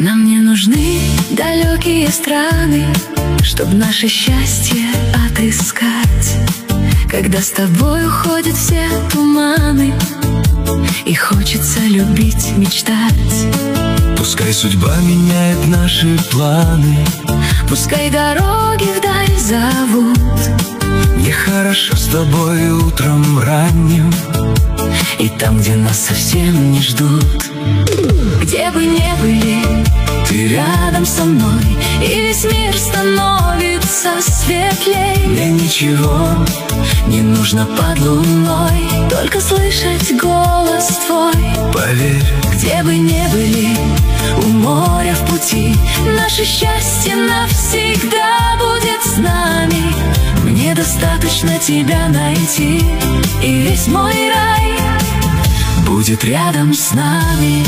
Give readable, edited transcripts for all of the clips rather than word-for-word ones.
Нам не нужны далекие страны, чтоб наше счастье отыскать. Когда с тобой уходят все туманы, и хочется любить, мечтать. Пускай судьба меняет наши планы, пускай дороги вдаль зовут. Мне хорошо с тобой утром ранним, и там, где нас совсем не ждут. Где бы ни были, ты рядом со мной, и весь мир становится светлей. Мне ничего не нужно под луной, только слышать голос твой. Поверь, где бы ни были, у моря в пути, наше счастье навсегда будет с нами. Мне достаточно тебя найти, и весь мой рай будет рядом с нами.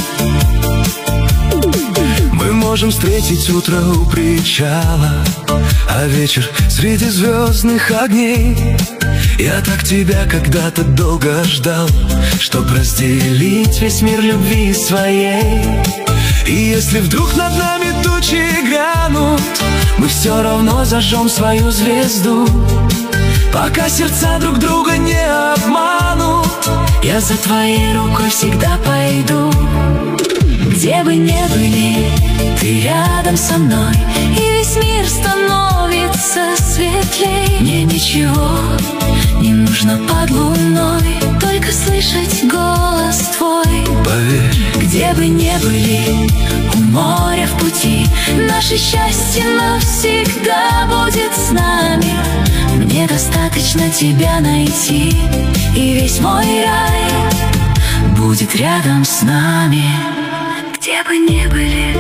Мы можем встретить утро у причала, а вечер среди звездных огней. Я так тебя когда-то долго ждал, чтоб разделить весь мир любви своей. И если вдруг над нами тучи грянут, мы все равно зажжем свою звезду. Пока сердца друг друга не обманут, я за твоей рукой всегда пойду. Где бы ни были, ты рядом со мной, и весь мир становится светлей. Мне ничего не нужно под луной, только слышать голос твой. Поверь, где бы ни были, у моря в пути, наше счастье навсегда будет с нами. Мне достаточно тебя найти, и весь мой рай будет рядом с нами. Где бы ни были,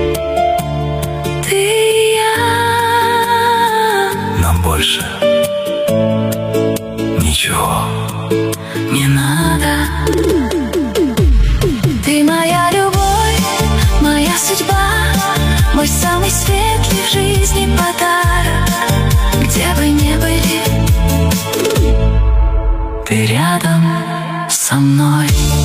ты и я, нам больше ничего не надо. Ты моя любовь, моя судьба, мой самый светлый в жизни подарок. Где бы ни были, ты рядом со мной.